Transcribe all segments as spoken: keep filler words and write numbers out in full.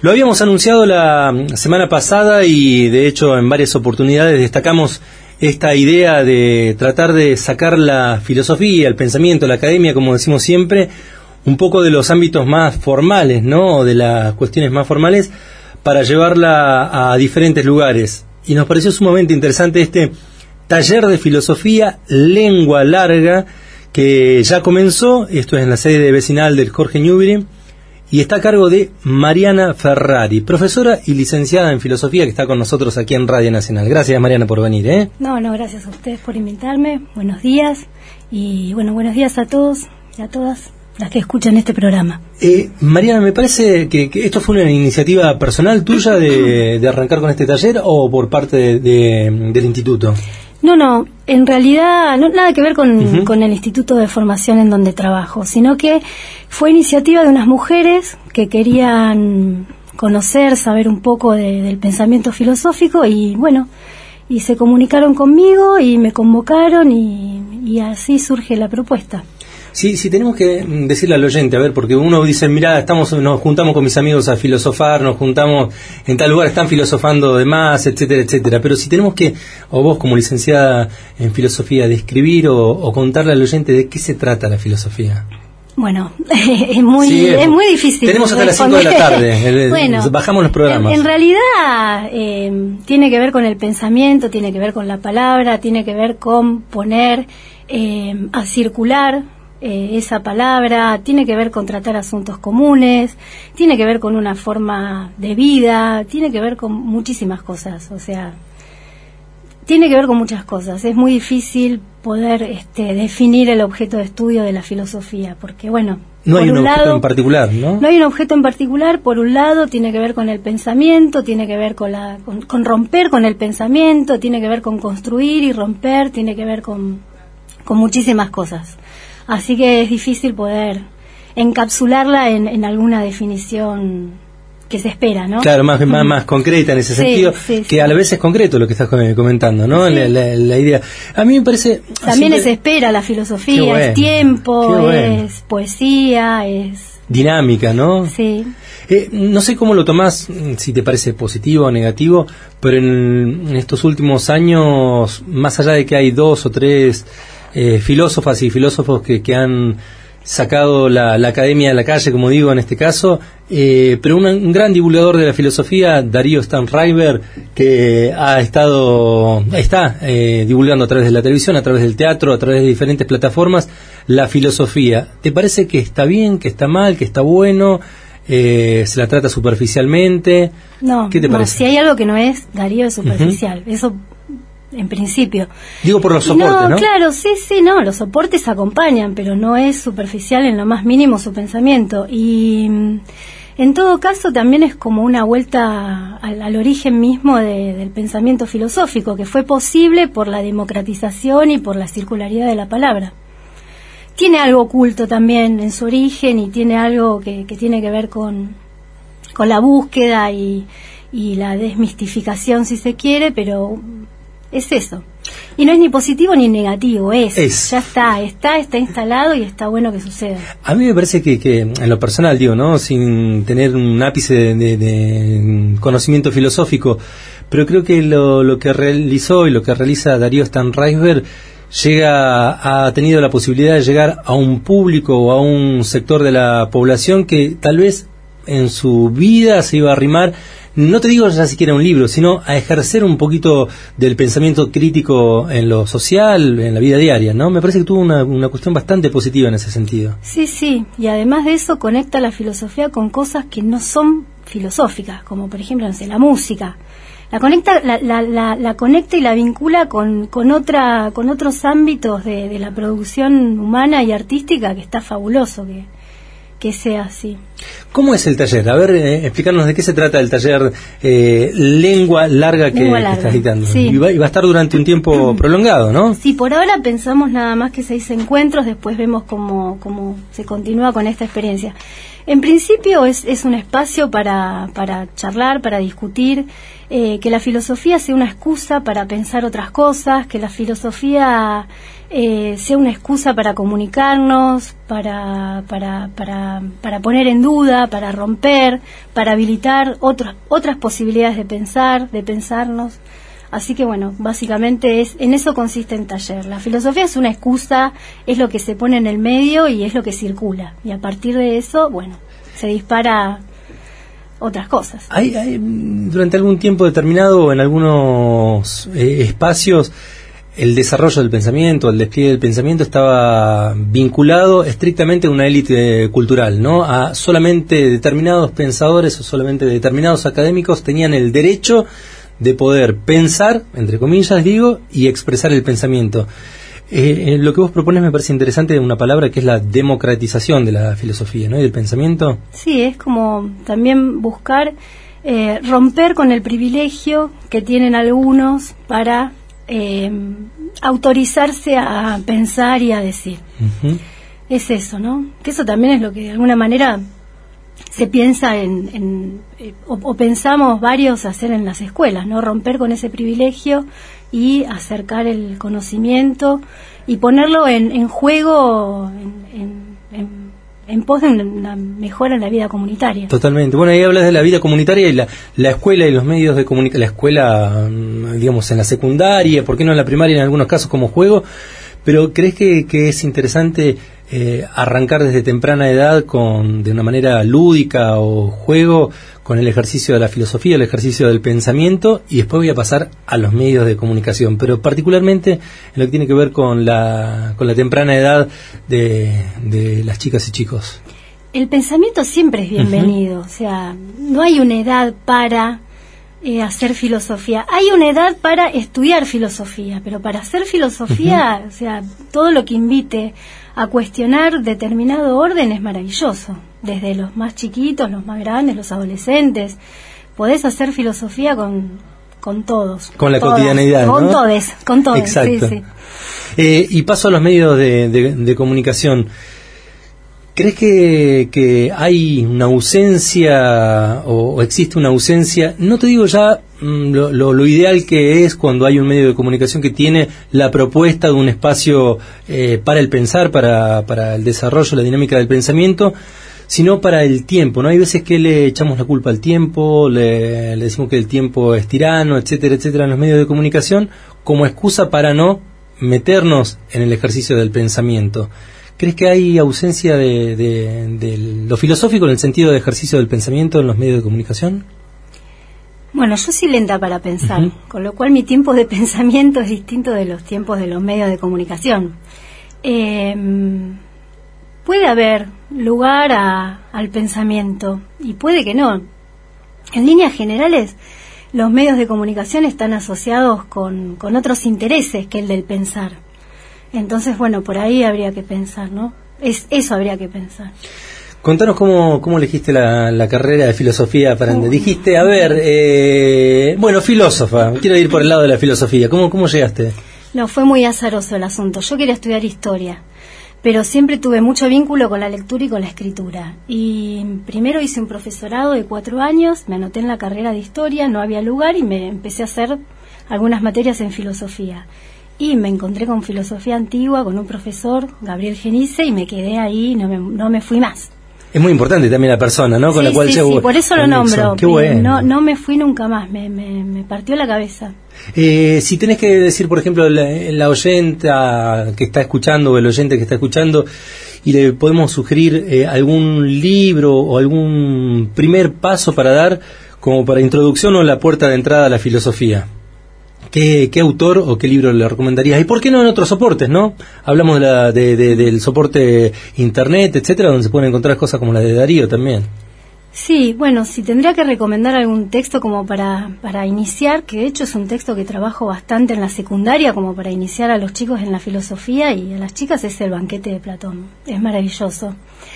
Lo habíamos anunciado la semana pasada y de hecho en varias oportunidades destacamos esta idea de tratar de sacar la filosofía, el pensamiento, la academia, como decimos siempre, un poco de los ámbitos más formales, ¿no? De las cuestiones más formales, para llevarla a diferentes lugares. Y nos pareció sumamente interesante este taller de filosofía lengua larga que ya comenzó. Esto es en la sede vecinal del Jorge Newbery y está a cargo de Mariana Ferrari, profesora y licenciada en filosofía, que está con nosotros aquí en Radio Nacional. Gracias, Mariana, por venir, ¿eh? No, no, gracias a ustedes por invitarme. Buenos días y bueno, buenos días a todos y a todas las que escuchan este programa. Eh, Mariana, me parece que, que esto fue una iniciativa personal tuya de, de arrancar con este taller o por parte de, de, del instituto. No, no, en realidad no nada que ver con, uh-huh. con el instituto de formación en donde trabajo, sino que fue iniciativa de unas mujeres que querían conocer, saber un poco de, del pensamiento filosófico y bueno, y se comunicaron conmigo y me convocaron y, y así surge la propuesta. Sí, sí, tenemos que decirle al oyente, a ver, porque uno dice, mira, estamos, nos juntamos con mis amigos a filosofar, nos juntamos en tal lugar, están filosofando de más, etcétera, etcétera. Pero si tenemos que, o vos como licenciada en filosofía, describir o, o contarle al oyente de qué se trata la filosofía. Bueno, es muy sí, es, es muy difícil. Tenemos hasta las cinco de la tarde, el, bueno, bajamos los programas. En, en realidad eh, tiene que ver con el pensamiento, tiene que ver con la palabra, tiene que ver con poner eh, a circular Eh, esa palabra, tiene que ver con tratar asuntos comunes, tiene que ver con una forma de vida, tiene que ver con muchísimas cosas, o sea, tiene que ver con muchas cosas. Es muy difícil poder este, definir el objeto de estudio de la filosofía, porque bueno, no hay por un, un objeto lado, en particular, ¿no? No hay un objeto en particular, por un lado tiene que ver con el pensamiento, tiene que ver con, la, con, con romper con el pensamiento, tiene que ver con construir y romper, tiene que ver con, con muchísimas cosas. Así que es difícil poder encapsularla en, en alguna definición que se espera, ¿no? Claro, más, más, más concreta en ese sí, sentido, sí, que sí. a la vez es concreto lo que estás comentando, ¿no? Sí. La, la, la idea. A mí me parece... También siempre... es espera la filosofía, bueno, es tiempo, bueno. es poesía, es... dinámica, ¿no? Sí. Eh, no sé cómo lo tomás, si te parece positivo o negativo, pero en, en estos últimos años, más allá de que hay dos o tres eh, filósofas y filósofos que, que han sacado la, la academia a la calle, como digo en este caso, eh, pero un, un gran divulgador de la filosofía, Darío Stanraiver, que ha estado, está eh, divulgando a través de la televisión, a través del teatro, a través de diferentes plataformas, la filosofía. ¿Te parece que está bien, que está mal, que está bueno? Eh, ¿Se la trata superficialmente? No, ¿Qué te no, parece? si hay algo que no es, Darío es superficial. Uh-huh. Eso en principio. Digo por los soportes, ¿no? No, claro, sí, sí, no, los soportes acompañan, pero no es superficial en lo más mínimo su pensamiento. Y en todo caso también es como una vuelta al, al origen mismo de, del pensamiento filosófico, que fue posible por la democratización y por la circularidad de la palabra. Tiene algo oculto también en su origen y tiene algo que, que tiene que ver con, con la búsqueda y, y la desmistificación, si se quiere, pero es eso. Y no es ni positivo ni negativo, es, es. Ya está, está, está instalado y está bueno que suceda. A mí me parece que, que en lo personal, digo, ¿no? Sin tener un ápice de, de, de conocimiento filosófico, pero creo que lo, lo que realizó y lo que realiza Darío Stanraiver llega, ha tenido la posibilidad de llegar a un público o a un sector de la población que tal vez en su vida se iba a arrimar, no te digo ya siquiera un libro, sino a ejercer un poquito del pensamiento crítico en lo social, en la vida diaria, ¿no? Me parece que tuvo una, una cuestión bastante positiva en ese sentido. Sí, sí, y además de eso conecta la filosofía con cosas que no son filosóficas, como por ejemplo, no sé, la música. La conecta, la, la, la, la conecta y la vincula con, con otra, con otros ámbitos de, de la producción humana y artística, que está fabuloso que, que sea así. ¿Cómo es el taller? A ver, eh, explicarnos de qué se trata el taller eh, Lengua Larga que, Lengua larga, que estás dictando. Sí. Y, va, y va a estar durante un tiempo prolongado, ¿no? Sí, por ahora pensamos nada más que seis encuentros, después vemos cómo, cómo se continúa con esta experiencia. En principio es, es un espacio para, para charlar, para discutir, eh, que la filosofía sea una excusa para pensar otras cosas, que la filosofía eh, sea una excusa para comunicarnos, para, para, para, para poner en duda, para romper, para habilitar otras otras posibilidades de pensar, de pensarnos. Así que bueno, básicamente es en eso consiste el taller. La filosofía es una excusa, es lo que se pone en el medio y es lo que circula. Y a partir de eso, bueno, se dispara otras cosas. Hay, hay durante algún tiempo determinado, en algunos eh, espacios, el desarrollo del pensamiento, el despliegue del pensamiento estaba vinculado estrictamente a una élite cultural, ¿no? A solamente determinados pensadores o solamente determinados académicos tenían el derecho de poder pensar, entre comillas digo, y expresar el pensamiento. Eh, lo que vos propones me parece interesante, una palabra que es la democratización de la filosofía, ¿no? Y del pensamiento. Sí, es como también buscar eh, romper con el privilegio que tienen algunos para eh, autorizarse a pensar y a decir. Uh-huh. Es eso, ¿no? Que eso también es lo que de alguna manera se piensa en, en eh, o, o pensamos varios hacer en las escuelas, ¿no? Romper con ese privilegio y acercar el conocimiento y ponerlo en, en juego en, en, en, en pos de una mejora en la vida comunitaria. Totalmente. Bueno, ahí hablas de la vida comunitaria y la, la escuela y los medios de comunicación, la escuela, digamos, en la secundaria, ¿por qué no en la primaria en algunos casos como juego? Pero ¿crees que, que es interesante eh, arrancar desde temprana edad con de una manera lúdica o juego con el ejercicio de la filosofía, el ejercicio del pensamiento, y después voy a pasar a los medios de comunicación, pero particularmente en lo que tiene que ver con la con la temprana edad de, de las chicas y chicos? El pensamiento siempre es bienvenido, uh-huh. O sea, no hay una edad para eh, hacer filosofía, hay una edad para estudiar filosofía, pero para hacer filosofía, uh-huh. O sea, todo lo que invite a cuestionar determinado orden es maravilloso. Desde los más chiquitos, los más grandes, los adolescentes, podés hacer filosofía con, con todos. Con la todas, cotidianeidad, ¿no? Con todes, con todos. Exacto. Sí, sí. Eh, y paso a los medios de, de, de comunicación. ¿Crees que, que hay una ausencia o, o existe una ausencia? No te digo ya mm, lo, lo, lo ideal que es cuando hay un medio de comunicación que tiene la propuesta de un espacio eh, para el pensar, para, para el desarrollo, la dinámica del pensamiento, sino para el tiempo, ¿no? Hay veces que le echamos la culpa al tiempo, le, le decimos que el tiempo es tirano, etcétera, etcétera, en los medios de comunicación, como excusa para no meternos en el ejercicio del pensamiento. ¿Crees que hay ausencia de, de, de lo filosófico en el sentido de ejercicio del pensamiento en los medios de comunicación? Bueno, yo soy lenta para pensar, uh-huh. Con lo cual mi tiempo de pensamiento es distinto de los tiempos de los medios de comunicación. Eh, puede haber lugar a, al pensamiento y puede que no. En líneas generales, los medios de comunicación están asociados con, con otros intereses que el del pensar. Entonces, bueno, por ahí habría que pensar, ¿no? Es, eso habría que pensar. Contanos cómo, cómo elegiste la, la carrera de filosofía para donde uh. dijiste, a ver, eh, bueno, filósofa, quiero ir por el lado de la filosofía. ¿Cómo, cómo llegaste? No, fue muy azaroso el asunto. Yo quería estudiar historia, pero siempre tuve mucho vínculo con la lectura y con la escritura. Y primero hice un profesorado de cuatro años, me anoté en la carrera de historia, no había lugar y me empecé a hacer algunas materias en filosofía. Y me encontré con filosofía antigua, con un profesor, Gabriel Genice, y me quedé ahí, no me, no me fui más. Es muy importante también la persona, ¿no? Con sí, la cual sí, llevo, sí, por eso lo nombro. Qué bueno. No, no me fui nunca más, me, me, me partió la cabeza. Eh, si tenés que decir, por ejemplo, la, la oyenta que está escuchando o el oyente que está escuchando, y le podemos sugerir eh, algún libro o algún primer paso para dar como para introducción o la puerta de entrada a la filosofía. ¿Qué, ¿Qué autor o qué libro le recomendarías? ¿Y por qué no en otros soportes, no? Hablamos de la, de, de, del soporte internet, etcétera, donde se pueden encontrar cosas como la de Darío también. Sí, bueno, si tendría que recomendar algún texto como para, para iniciar, que de hecho es un texto que trabajo bastante en la secundaria, como para iniciar a los chicos en la filosofía y a las chicas, es El banquete de Platón. Es maravilloso.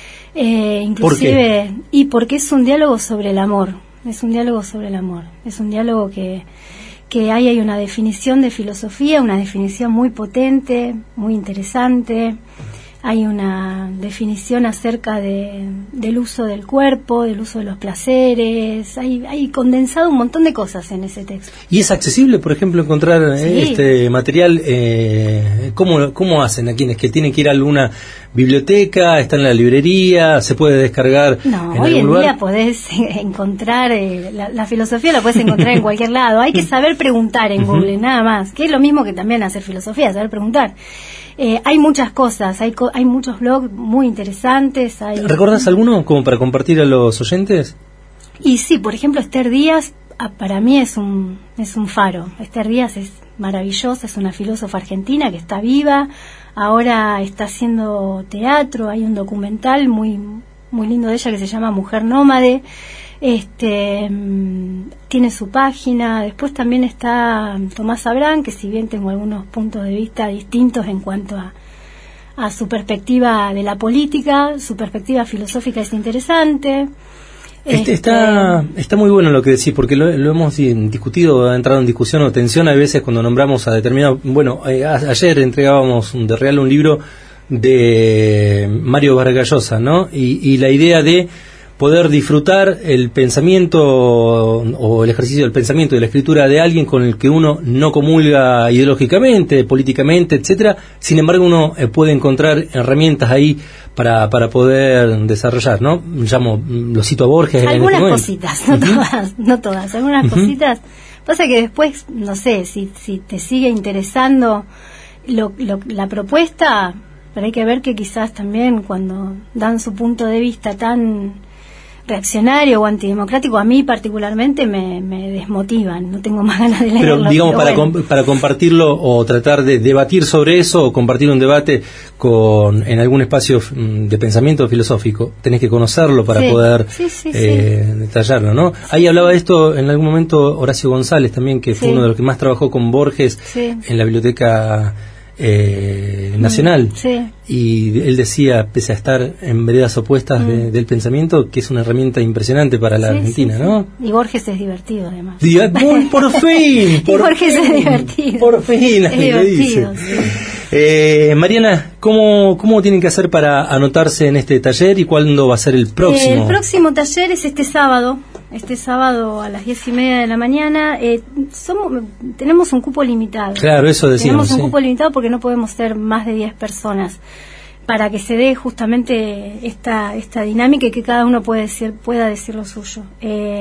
Eh, inclusive, ¿Por qué? Y porque es un diálogo sobre el amor. Es un diálogo sobre el amor. Es un diálogo que... que ahí hay una definición de filosofía, una definición muy potente, muy interesante. hay una definición acerca de, del uso del cuerpo, del uso de los placeres, hay, hay condensado un montón de cosas en ese texto. ¿Y es accesible, por ejemplo, encontrar sí. eh, este material? Eh, ¿cómo, ¿Cómo hacen a quienes que tienen que ir a alguna biblioteca, está en la librería, se puede descargar? No, en hoy en lugar? día podés encontrar, eh, la, la filosofía la puedes encontrar en cualquier lado, hay que saber preguntar en Google, uh-huh. nada más, que es lo mismo que también hacer filosofía, saber preguntar. Eh, hay muchas cosas, hay co- hay muchos blogs muy interesantes. Hay... ¿Recordás alguno como para compartir a los oyentes? Y sí, por ejemplo, Esther Díaz, ah, para mí es un es un faro. Esther Díaz es maravillosa, es una filósofa argentina que está viva, ahora está haciendo teatro, hay un documental muy muy lindo de ella que se llama Mujer Nómade. Este tiene su página. Después también está Tomás Abrán, que si bien tengo algunos puntos de vista distintos en cuanto a, a su perspectiva de la política, su perspectiva filosófica es interesante. Este, está está muy bueno lo que decís, porque lo, lo hemos discutido, ha entrado en discusión o tensión a veces cuando nombramos a determinado... Bueno, eh, a, ayer entregábamos de regalo un libro de Mario Vargas Llosa, ¿no? Y, y la idea de poder disfrutar el pensamiento o el ejercicio del pensamiento y de la escritura de alguien con el que uno no comulga ideológicamente, políticamente, etcétera. Sin embargo, uno eh, puede encontrar herramientas ahí para para poder desarrollar, ¿no? Llamo, lo cito a Borges. Algunas en este cositas, no uh-huh. todas, no todas, algunas uh-huh. cositas. Pasa que después, no sé, si si te sigue interesando lo, lo, la propuesta, pero hay que ver que quizás también cuando dan su punto de vista tan reaccionario o antidemocrático, a mí particularmente me, me desmotivan, no tengo más ganas de leerlo. Pero digamos, pero para, bueno. com- para compartirlo o tratar de debatir sobre eso o compartir un debate con en algún espacio de pensamiento filosófico, tenés que conocerlo para sí. poder sí, sí, eh, sí. detallarlo, ¿no? Sí. Ahí hablaba de esto en algún momento Horacio González también, que fue sí. uno de los que más trabajó con Borges sí. en la biblioteca Eh, nacional sí. y él decía, pese a estar en veredas opuestas mm. de, del pensamiento, que es una herramienta impresionante para la sí, Argentina, sí, ¿no? Sí. Y Borges es divertido además. Diga, por fin, por y Borges fin, es divertido. Por fin, es divertido, dice. Sí. Eh, Mariana, ¿cómo, ¿cómo tienen que hacer para anotarse en este taller y cuándo va a ser el próximo? Eh, el próximo taller es este sábado, este sábado a las diez y media de la mañana. Eh, somos, tenemos un cupo limitado. Claro, eso decíamos. Tenemos un sí. cupo limitado porque no podemos ser más de diez personas, para que se dé justamente esta esta dinámica y que cada uno puede decir, pueda decir lo suyo. Eh,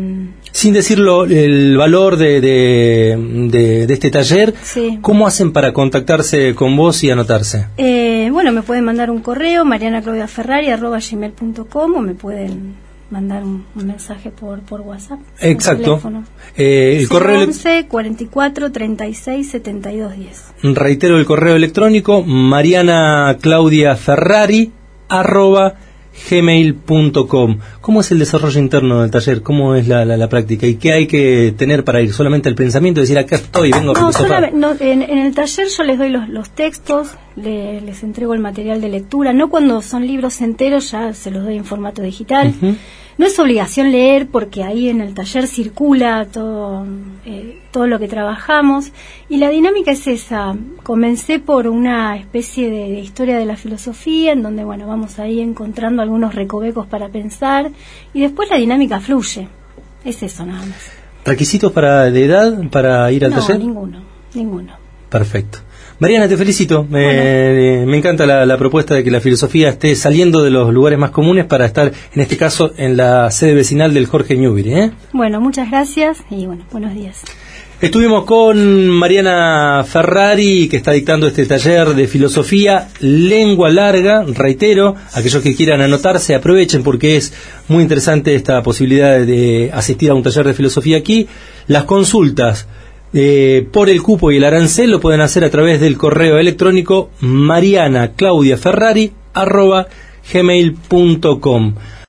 Sin decirlo, el valor de, de, de, de este taller, sí. ¿cómo hacen para contactarse con vos y anotarse? Eh, bueno, me pueden mandar un correo, mariana claudia ferrari arroba gmail punto com, o me pueden mandar un, un mensaje por por WhatsApp. Exacto. Eh, el correo once, cuarenta y cuatro, treinta y seis, setenta y dos, diez. Reitero el correo electrónico, mariana claudia ferrari arroba gmail punto com. ¿Cómo es el desarrollo interno del taller? ¿Cómo es la, la, la práctica? ¿Y qué hay que tener para ir? ¿Solamente al pensamiento? Decir, acá estoy, vengo no, a filosofar. No, en, en el taller yo les doy los, los textos, le, les entrego el material de lectura. No cuando son libros enteros, ya se los doy en formato digital. Uh-huh. No es obligación leer, porque ahí en el taller circula todo, eh, todo lo que trabajamos. Y la dinámica es esa. Comencé por una especie de, de historia de la filosofía, en donde, bueno, vamos ahí encontrando algunos recovecos para pensar. Y después la dinámica fluye. Es eso nada más. ¿Requisitos para de edad para ir al no, taller? No, ninguno, ninguno. Perfecto. Mariana, te felicito. Me, bueno. me encanta la, la propuesta de que la filosofía esté saliendo de los lugares más comunes para estar, en este caso, en la sede vecinal del Jorge Newbery, ¿eh? Bueno, muchas gracias y bueno, buenos días. Estuvimos con Mariana Ferrari, que está dictando este taller de filosofía, lengua larga. Reitero, aquellos que quieran anotarse, aprovechen porque es muy interesante esta posibilidad de asistir a un taller de filosofía aquí. Las consultas Eh, por el cupo y el arancel lo pueden hacer a través del correo electrónico mariana claudia ferrari arroba gmail punto com.